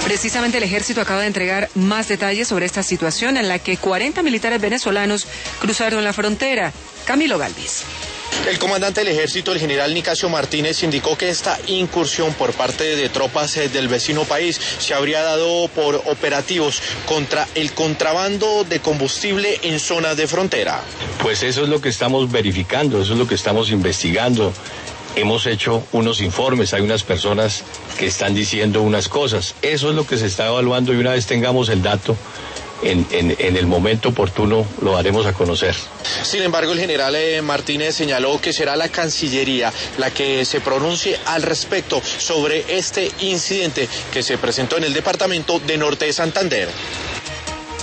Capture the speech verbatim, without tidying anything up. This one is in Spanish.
Precisamente el ejército acaba de entregar más detalles sobre esta situación en la que cuarenta militares venezolanos cruzaron la frontera. Camilo Galvis. El comandante del ejército, el general Nicasio Martínez, indicó que esta incursión por parte de tropas del vecino país se habría dado por operativos contra el contrabando de combustible en zonas de frontera. Pues eso es lo que estamos verificando, eso es lo que estamos investigando. Hemos hecho unos informes, hay unas personas que están diciendo unas cosas. Eso es lo que se está evaluando y una vez tengamos el dato, En, en, en el momento oportuno lo haremos a conocer. Sin embargo, el general eh, Martínez señaló que será la Cancillería la que se pronuncie al respecto sobre este incidente que se presentó en el departamento de Norte de Santander.